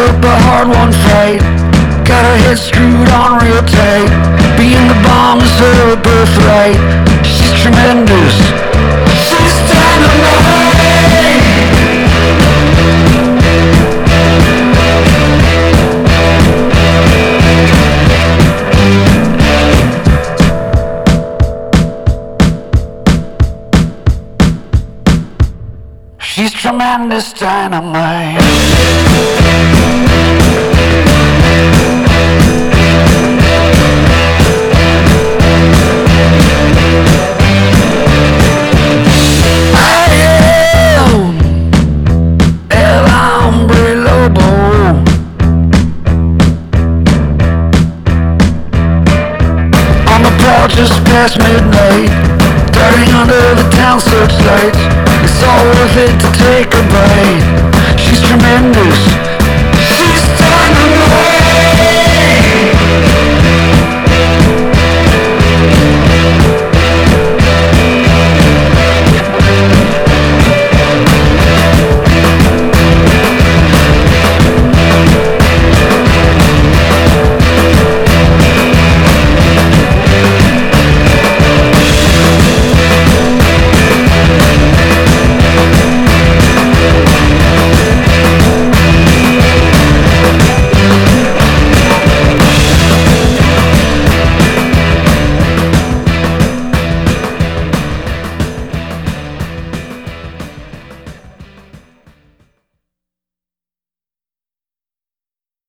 up a hard-won fight. Got her head screwed on real tight. Being the bomb is her birthright. She's tremendous. She's dynamite. She's tremendous dynamite. Just past midnight, darting under the town searchlights. It's all worth it to take a bite. She's tremendous.